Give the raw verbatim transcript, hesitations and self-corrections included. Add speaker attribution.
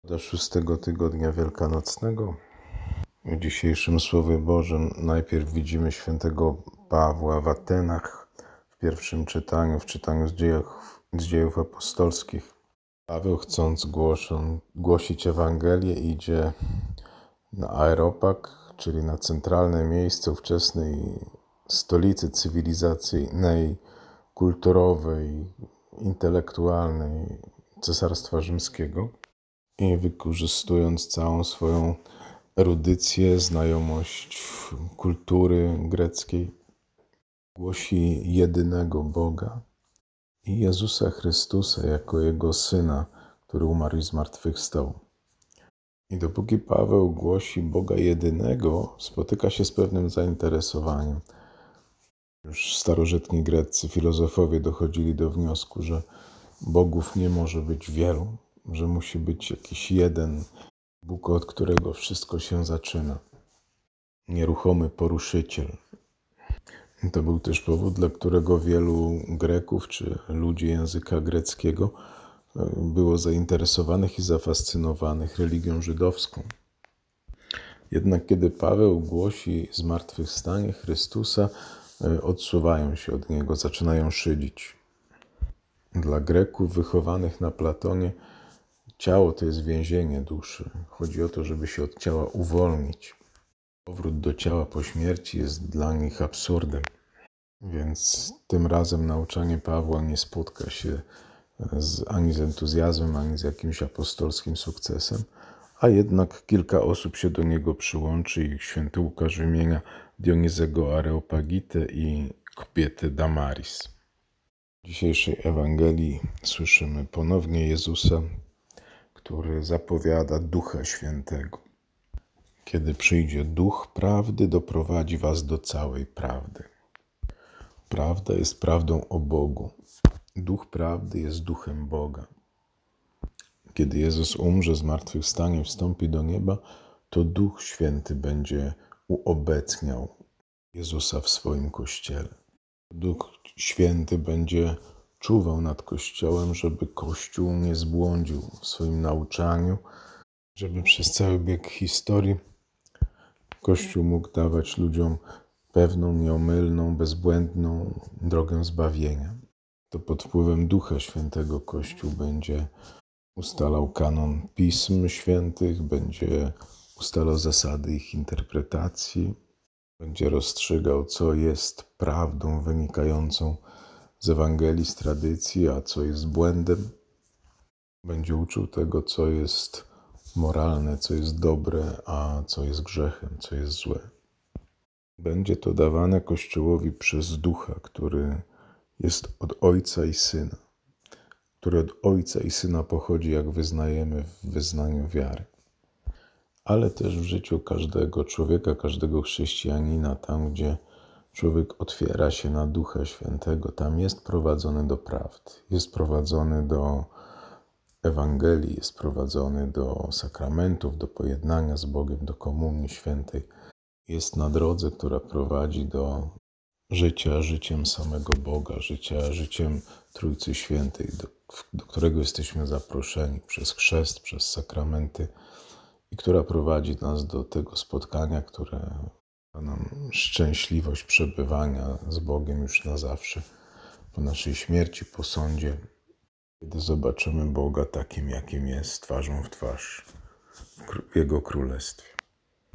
Speaker 1: Do szóstego tygodnia wielkanocnego. W dzisiejszym Słowie Bożym najpierw widzimy świętego Pawła w Atenach w pierwszym czytaniu, w czytaniu z dziejów, z dziejów apostolskich. Paweł, chcąc głoszą, głosić Ewangelię, idzie na Areopag, czyli na centralne miejsce ówczesnej stolicy cywilizacyjnej, kulturowej, intelektualnej Cesarstwa Rzymskiego. I wykorzystując całą swoją erudycję, znajomość kultury greckiej, głosi jedynego Boga i Jezusa Chrystusa jako Jego Syna, który umarł i zmartwychwstał. I dopóki Paweł głosi Boga jedynego, spotyka się z pewnym zainteresowaniem. Już starożytni greccy filozofowie dochodzili do wniosku, że bogów nie może być wielu, że musi być jakiś jeden Bóg, od którego wszystko się zaczyna. Nieruchomy poruszyciel. To był też powód, dla którego wielu Greków czy ludzi języka greckiego było zainteresowanych i zafascynowanych religią żydowską. Jednak kiedy Paweł głosi zmartwychwstanie Chrystusa, odsuwają się od Niego, zaczynają szydzić. Dla Greków wychowanych na Platonie ciało to jest więzienie duszy. Chodzi o to, żeby się od ciała uwolnić. Powrót do ciała po śmierci jest dla nich absurdem. Więc tym razem nauczanie Pawła nie spotka się z, ani z entuzjazmem, ani z jakimś apostolskim sukcesem, a jednak kilka osób się do niego przyłączy i święty Łukasz wymienia Dionizego Areopagitę i kobietę Damaris. W dzisiejszej Ewangelii słyszymy ponownie Jezusa, który zapowiada Ducha Świętego. Kiedy przyjdzie Duch Prawdy, doprowadzi was do całej prawdy. Prawda jest prawdą o Bogu. Duch Prawdy jest Duchem Boga. Kiedy Jezus umrze, zmartwychwstanie, wstąpi do nieba, to Duch Święty będzie uobecniał Jezusa w swoim Kościele. Duch Święty będzie czuwał nad Kościołem, żeby Kościół nie zbłądził w swoim nauczaniu, żeby przez cały bieg historii Kościół mógł dawać ludziom pewną, nieomylną, bezbłędną drogę zbawienia. To pod wpływem Ducha Świętego Kościół będzie ustalał kanon Pism Świętych, będzie ustalał zasady ich interpretacji, będzie rozstrzygał, co jest prawdą wynikającą z Ewangelii, z tradycji, a co jest błędem. Będzie uczył tego, co jest moralne, co jest dobre, a co jest grzechem, co jest złe. Będzie to dawane Kościołowi przez Ducha, który jest od Ojca i Syna, który od Ojca i Syna pochodzi, jak wyznajemy w wyznaniu wiary. Ale też w życiu każdego człowieka, każdego chrześcijanina, tam gdzie człowiek otwiera się na Ducha Świętego, tam jest prowadzony do prawdy, jest prowadzony do Ewangelii, jest prowadzony do sakramentów, do pojednania z Bogiem, do komunii świętej. Jest na drodze, która prowadzi do życia życiem samego Boga, życia życiem Trójcy Świętej, do, do którego jesteśmy zaproszeni przez chrzest, przez sakramenty i która prowadzi nas do tego spotkania, które da nam szczęśliwość przebywania z Bogiem już na zawsze, po naszej śmierci, po sądzie, kiedy zobaczymy Boga takim, jakim jest, twarzą w twarz w Jego Królestwie.